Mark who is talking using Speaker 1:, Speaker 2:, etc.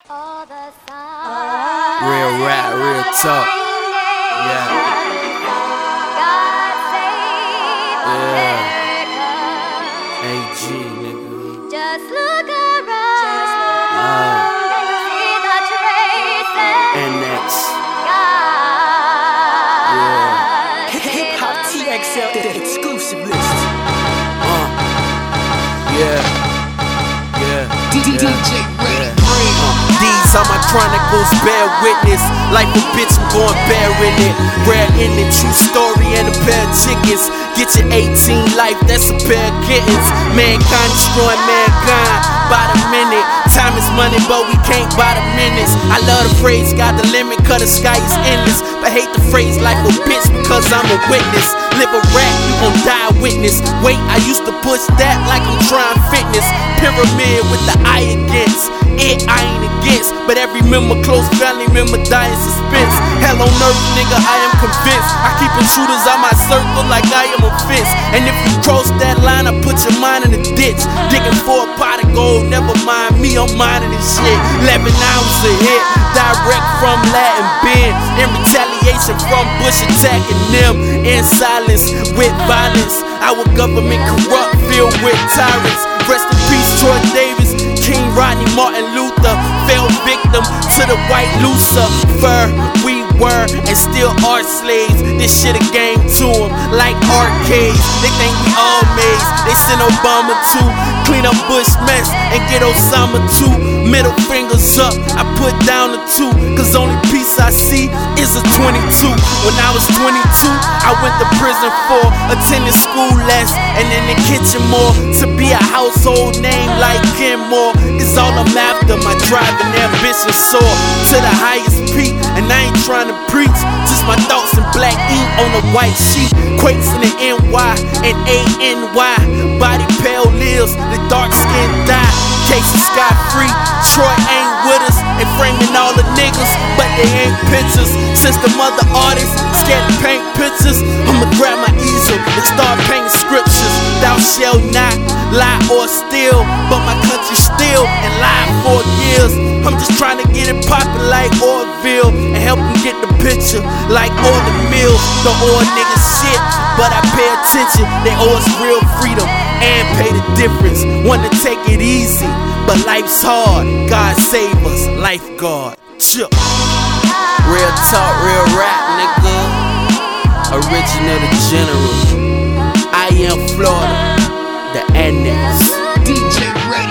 Speaker 1: Real rap, real talk. Yeah. AG, nigga.
Speaker 2: Just look around. See the traces.
Speaker 1: NX.
Speaker 2: God.
Speaker 3: Hip Hop TXL, the exclusive list. DJ Ready.
Speaker 1: These are my chronicles, bear witness. Like a bitch, I'm going bare in it. Rare in it, true story and a pair of chickens. Get your 18 life, that's a pair of kittens. Mankind destroying mankind by the minute. Time is money, but we can't buy the minutes. I love the phrase, got the limit, cause the sky is endless. But hate the phrase like a bitch because I'm a witness. Live a rat, you gon' die a witness. Wait, I used to push that like I'm trying fitness. Pyramid with the eye against it, I ain't against. But every member, close family member, die in suspense. Hell on earth, nigga, I am convinced. I keep intruders on my circle like I am a fence. And if you cross that line, I put your mind in the ditch. Digging for a pot of gold, never mind me, I'm minding this shit. 11 hours a hit, direct from Latin Ben. In retaliation from Bush attacking them. In silence, with violence. Our government corrupt, filled with tyrants. Rest in peace, Troy Davis, King Rodney, Martin Luther. Fell victim to the white Lucifer. We were and still are slaves. This shit a game to them, like arcades. They think we all maids. They send Obama to clean up Bush mess and get Osama too. Middle fingers up, I put down a 2, cause only peace I see is a 22. When I was 22, I went to prison for attending school less and in the kitchen more. To be a household name like Kenmore is all I'm after. My drive and ambition soar to the highest peak, and I ain't trying to preach, just my thoughts in black ink on a white sheet. Quakes in the NY and ANY. Body pale lives, the dark skin die. Cases scot free. Troy ain't with us and framing all the niggas, but they ain't pictures. Since the mother artist scared to paint pictures, I'ma grab my easel and start painting scriptures. Thou shalt not lie or steal, but my country still and lied for years. I'm just trying to get it poppin' like Orville and help them get the picture like all the mills. The oil niggas shit, but I pay attention. They owe us real freedom and pay the difference. Wanna take it easy, but life's hard. God save us, lifeguard. Chill. Real talk, real rap, nigga. Original the general. I am Florida, the NX.
Speaker 3: DJ Ready.